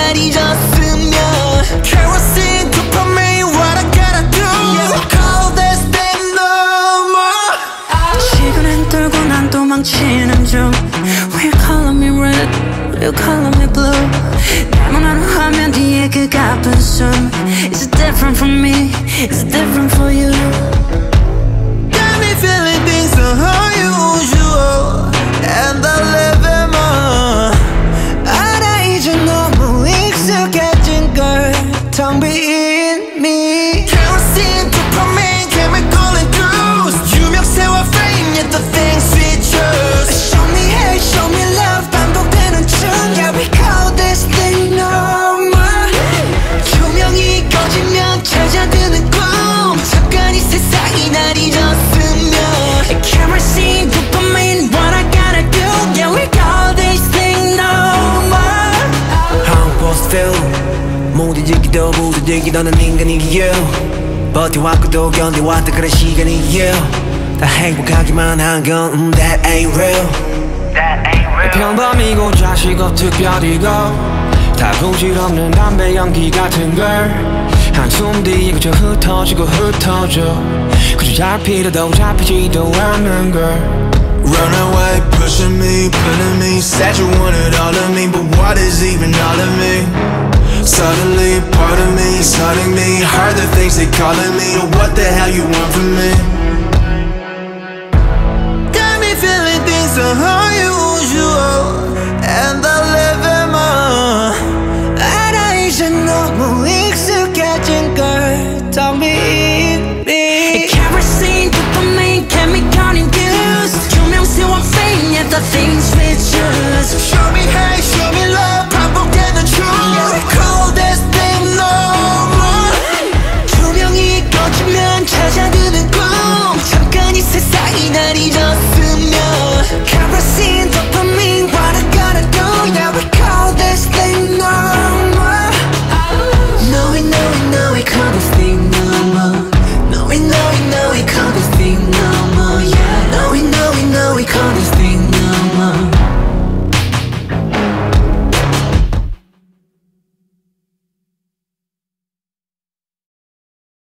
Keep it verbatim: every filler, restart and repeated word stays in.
날 잊었으면 Kerosene, dopamine, what I gotta do? Yeah, we call this thing no more. 시간은 돌고 난 도망치는 중 Will color me red, will color me blue 내문화로 화면 뒤에 그 가쁜 숨 Is it different from me? Is it different for you? Got me feeling things so unusual And I live in more 알아 이제 너무 익숙해진 걸 텅 비인 me Kerosene, dopamine, chemical and juice 유명세와 fame, yet the things we choose Show me hate, show me love 반복되는 춤 Yeah, we call this thing normal 조명이 꺼지면 찾아드는 꿈 잠깐 이 세상이 날 잊었으면 Kerosene, dopamine, what I gotta do Yeah, we call this thing normal How was feel 무뎌지기도 무뎌지기도 난 인간이에요 버텨왔고도 견뎌왔다 그런 시간이에요 다 행복하기만 한 건 um, that ain't real That ain't real 평범이고 자식업 특별이고 다 부질없는 담배 연기 같은 걸 한숨 뒤에 그저 흩어지고 흩어져 그저 잡히려도 잡히지도 않는 걸 Run away, pushing me, pulling me Said you wanted all of me, but what is even all of me? Suddenly, part of me is hurting me Heard the things they calling me, what the hell you want from me? Got me feeling things so hard